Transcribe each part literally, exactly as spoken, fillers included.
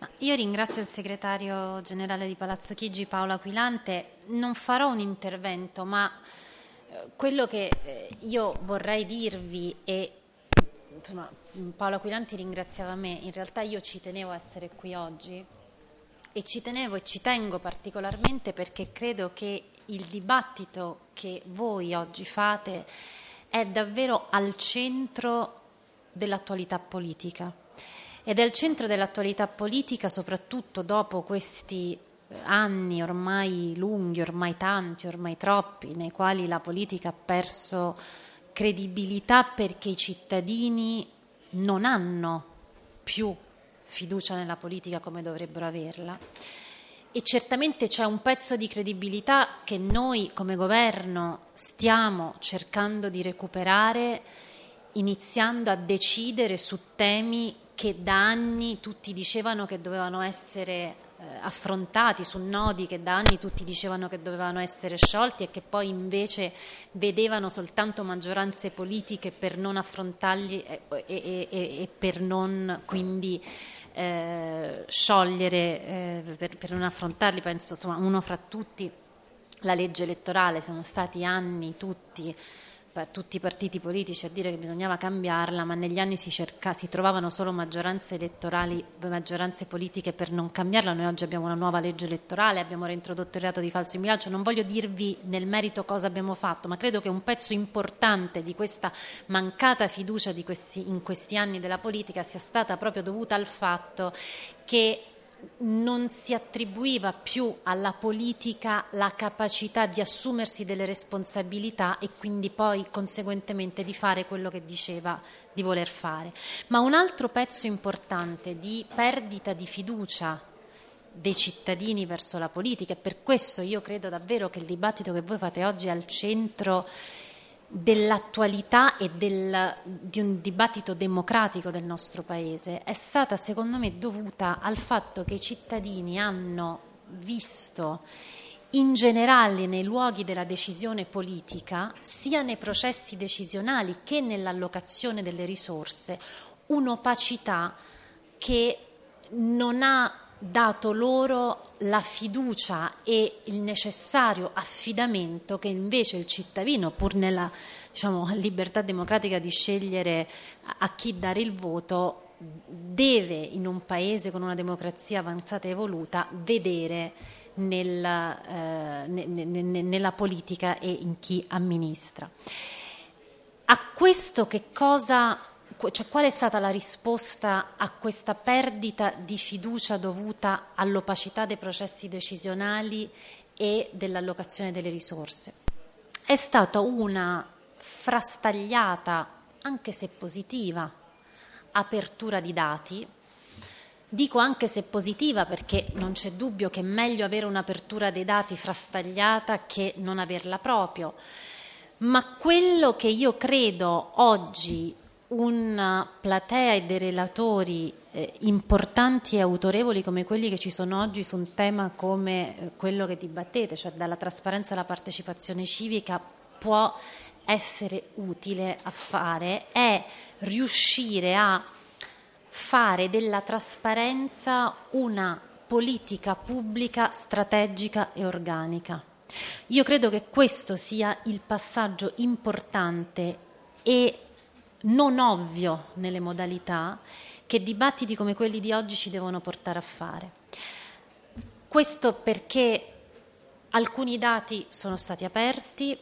Io ringrazio il segretario generale di Palazzo Chigi, Paolo Aquilante. Non farò un intervento, ma eh, quello che eh, io vorrei dirvi e insomma, Paolo Aquilante ringraziava me, in realtà io ci tenevo a essere qui oggi e ci tenevo e ci tengo particolarmente perché credo che il dibattito che voi oggi fate è davvero al centro dell'attualità politica. Ed è al centro dell'attualità politica soprattutto dopo questi anni ormai lunghi, ormai tanti, ormai troppi, nei quali la politica ha perso credibilità perché i cittadini non hanno più fiducia nella politica come dovrebbero averla. E certamente c'è un pezzo di credibilità che noi come governo stiamo cercando di recuperare, iniziando a decidere su temi che da anni tutti dicevano che dovevano essere eh, affrontati, su nodi che da anni tutti dicevano che dovevano essere sciolti e che poi invece vedevano soltanto maggioranze politiche per non affrontarli e, e, e, e per non quindi eh, sciogliere, eh, per, per non affrontarli. Penso, insomma, uno fra tutti la legge elettorale. Siamo stati anni tutti tutti i partiti politici a dire che bisognava cambiarla, ma negli anni si, cerca, si trovavano solo maggioranze elettorali, maggioranze politiche per non cambiarla. Noi oggi abbiamo una nuova legge elettorale, abbiamo reintrodotto il reato di falso in bilancio. Non voglio dirvi nel merito cosa abbiamo fatto, ma credo che un pezzo importante di questa mancata fiducia di questi, in questi anni della politica sia stata proprio dovuta al fatto che non si attribuiva più alla politica la capacità di assumersi delle responsabilità e quindi poi conseguentemente di fare quello che diceva di voler fare. Ma un altro pezzo importante di perdita di fiducia dei cittadini verso la politica, e per questo io credo davvero che il dibattito che voi fate oggi è al centro dell'attualità e del, di un dibattito democratico del nostro Paese, è stata secondo me dovuta al fatto che i cittadini hanno visto in generale nei luoghi della decisione politica, sia nei processi decisionali che nell'allocazione delle risorse, un'opacità che non ha dato loro la fiducia e il necessario affidamento che invece il cittadino, pur nella diciamo, libertà democratica di scegliere a chi dare il voto, deve in un paese con una democrazia avanzata e evoluta vedere nella, eh, ne, ne, ne, nella politica e in chi amministra. A questo che cosa... Cioè, qual è stata la risposta a questa perdita di fiducia dovuta all'opacità dei processi decisionali e dell'allocazione delle risorse? È stata una frastagliata, anche se positiva, apertura di dati. Dico anche se positiva perché non c'è dubbio che è meglio avere un'apertura dei dati frastagliata che non averla proprio. Ma quello che io credo oggi una platea e dei relatori eh, importanti e autorevoli come quelli che ci sono oggi su un tema come eh, quello che dibattete, cioè dalla trasparenza alla partecipazione civica, può essere utile a fare, è riuscire a fare della trasparenza una politica pubblica strategica e organica. Io credo che questo sia il passaggio importante e non ovvio nelle modalità che dibattiti come quelli di oggi ci devono portare a fare. Questo perché alcuni dati sono stati aperti,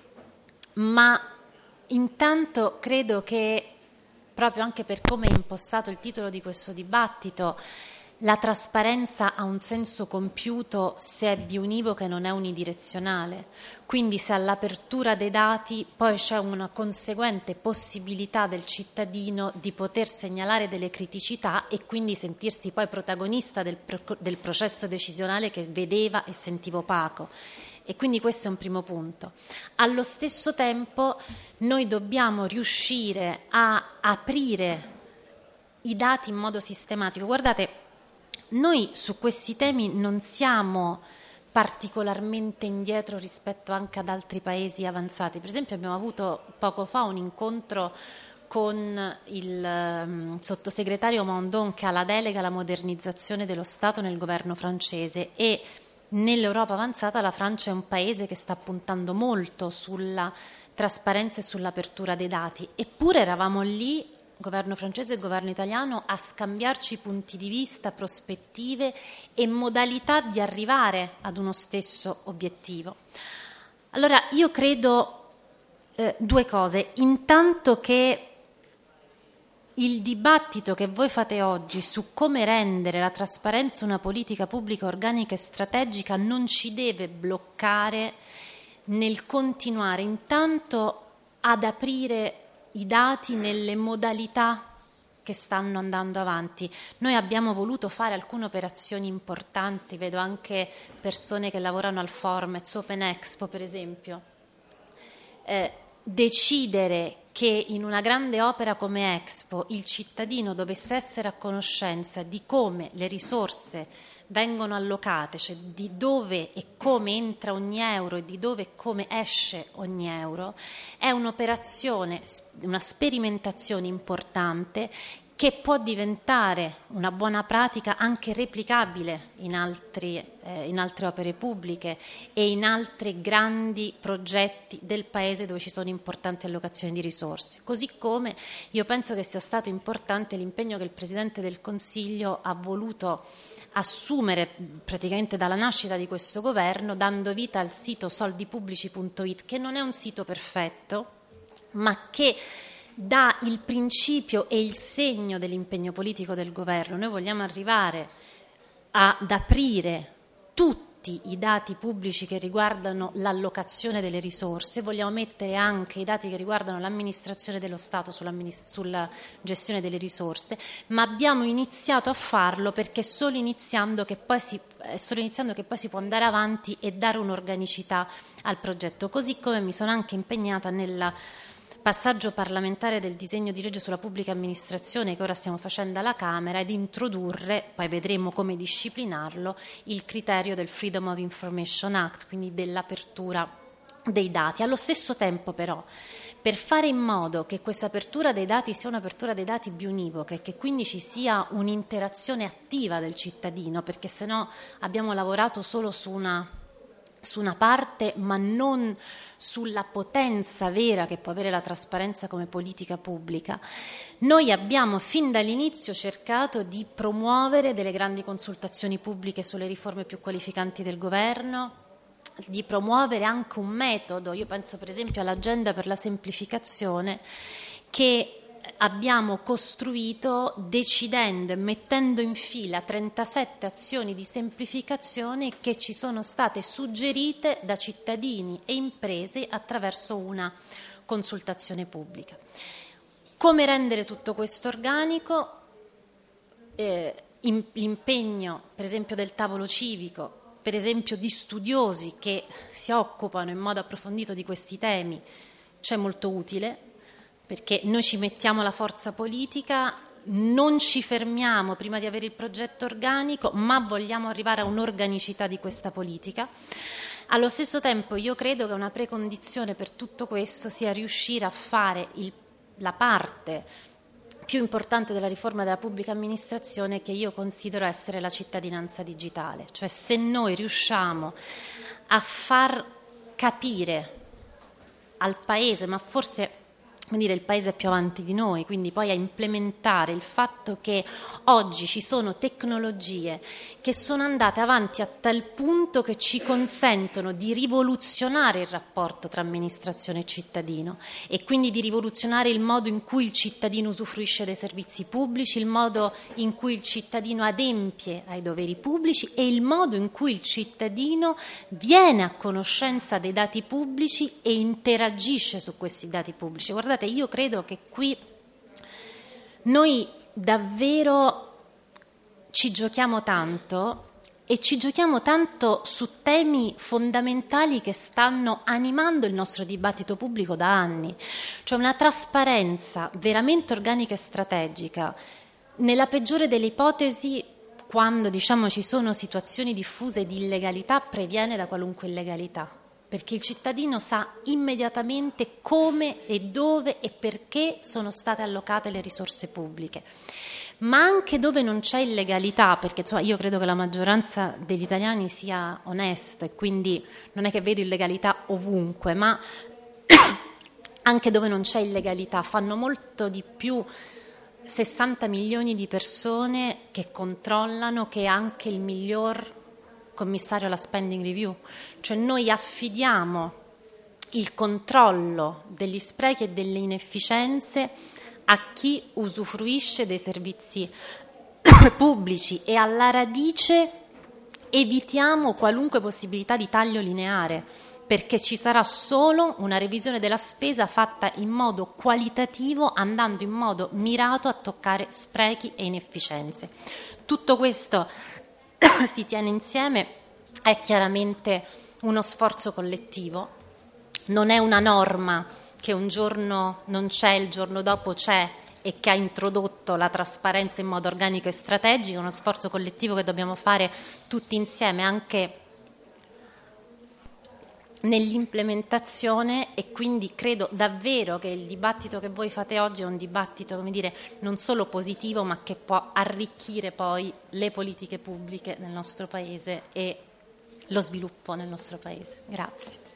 ma intanto credo che proprio anche per come è impostato il titolo di questo dibattito, la trasparenza ha un senso compiuto se è biunivoca e non è unidirezionale. Quindi se all'apertura dei dati poi c'è una conseguente possibilità del cittadino di poter segnalare delle criticità e quindi sentirsi poi protagonista del, del processo decisionale che vedeva e sentiva opaco. E quindi questo è un primo punto. Allo stesso tempo noi dobbiamo riuscire a aprire i dati in modo sistematico. Guardate, noi su questi temi non siamo particolarmente indietro rispetto anche ad altri paesi avanzati. Per esempio abbiamo avuto poco fa un incontro con il um, sottosegretario Mondon, che ha la delega alla modernizzazione dello Stato nel governo francese, e nell'Europa avanzata la Francia è un paese che sta puntando molto sulla trasparenza e sull'apertura dei dati, eppure eravamo lì, governo francese e governo italiano, a scambiarci punti di vista, prospettive e modalità di arrivare ad uno stesso obiettivo. Allora io credo eh, due cose: intanto che il dibattito che voi fate oggi su come rendere la trasparenza una politica pubblica organica e strategica non ci deve bloccare nel continuare intanto ad aprire i dati nelle modalità che stanno andando avanti. Noi abbiamo voluto fare alcune operazioni importanti, vedo anche persone che lavorano al Formez, Open Expo per esempio, eh, decidere che in una grande opera come Expo il cittadino dovesse essere a conoscenza di come le risorse vengono allocate, cioè di dove e come entra ogni euro e di dove e come esce ogni euro, è un'operazione, una sperimentazione importante che può diventare una buona pratica anche replicabile in, altri, eh, in altre opere pubbliche e in altri grandi progetti del Paese dove ci sono importanti allocazioni di risorse. Così come io penso che sia stato importante l'impegno che il Presidente del Consiglio ha voluto assumere praticamente dalla nascita di questo governo, dando vita al sito soldipubblici punto it, che non è un sito perfetto, ma che dà il principio e il segno dell'impegno politico del governo. Noi vogliamo arrivare ad aprire tutti i dati pubblici che riguardano l'allocazione delle risorse, vogliamo mettere anche i dati che riguardano l'amministrazione dello Stato sulla gestione delle risorse, ma abbiamo iniziato a farlo perché è solo iniziando che poi si, è solo iniziando che poi si può andare avanti e dare un'organicità al progetto, così come mi sono anche impegnata nella passaggio parlamentare del disegno di legge sulla pubblica amministrazione che ora stiamo facendo alla Camera, ed introdurre, poi vedremo come disciplinarlo, il criterio del Freedom of Information Act, quindi dell'apertura dei dati. Allo stesso tempo però, per fare in modo che questa apertura dei dati sia un'apertura dei dati più univoca e che quindi ci sia un'interazione attiva del cittadino, perché sennò abbiamo lavorato solo su una, su una parte ma non sulla potenza vera che può avere la trasparenza come politica pubblica, noi abbiamo fin dall'inizio cercato di promuovere delle grandi consultazioni pubbliche sulle riforme più qualificanti del governo, di promuovere anche un metodo, io penso per esempio all'agenda per la semplificazione, che abbiamo costruito decidendo e mettendo in fila trentasette azioni di semplificazione che ci sono state suggerite da cittadini e imprese attraverso una consultazione pubblica. Come rendere tutto questo organico? Eh, l'impegno per esempio del tavolo civico, per esempio di studiosi che si occupano in modo approfondito di questi temi, c'è molto utile, perché noi ci mettiamo la forza politica, non ci fermiamo prima di avere il progetto organico, ma vogliamo arrivare a un'organicità di questa politica. Allo stesso tempo io credo che una precondizione per tutto questo sia riuscire a fare il, la parte più importante della riforma della pubblica amministrazione, che io considero essere la cittadinanza digitale. Cioè, se noi riusciamo a far capire al Paese, ma forse dire il Paese è più avanti di noi, quindi poi a implementare il fatto che oggi ci sono tecnologie che sono andate avanti a tal punto che ci consentono di rivoluzionare il rapporto tra amministrazione e cittadino, e quindi di rivoluzionare il modo in cui il cittadino usufruisce dei servizi pubblici, il modo in cui il cittadino adempie ai doveri pubblici e il modo in cui il cittadino viene a conoscenza dei dati pubblici e interagisce su questi dati pubblici. Guardate, io credo che qui noi davvero ci giochiamo tanto, e ci giochiamo tanto su temi fondamentali che stanno animando il nostro dibattito pubblico da anni, cioè una trasparenza veramente organica e strategica. Nella peggiore delle ipotesi, quando diciamo ci sono situazioni diffuse di illegalità, previene da qualunque illegalità. perché il cittadino sa immediatamente come e dove e perché sono state allocate le risorse pubbliche. Ma anche dove non c'è illegalità, perché insomma, io credo che la maggioranza degli italiani sia onesta e quindi non è che vedo illegalità ovunque, ma anche dove non c'è illegalità fanno molto di più sessanta milioni di persone che controllano che anche il miglior commissario alla spending review. Cioè noi affidiamo il controllo degli sprechi e delle inefficienze a chi usufruisce dei servizi pubblici e alla radice evitiamo qualunque possibilità di taglio lineare, perché ci sarà solo una revisione della spesa fatta in modo qualitativo, andando in modo mirato a toccare sprechi e inefficienze. Tutto questo si tiene insieme, è chiaramente uno sforzo collettivo, non è una norma che un giorno non c'è, il giorno dopo c'è e che ha introdotto la trasparenza in modo organico e strategico, è uno sforzo collettivo che dobbiamo fare tutti insieme anche nell'implementazione, e quindi credo davvero che il dibattito che voi fate oggi è un dibattito, come dire, non solo positivo, ma che può arricchire poi le politiche pubbliche nel nostro Paese e lo sviluppo nel nostro Paese. Grazie.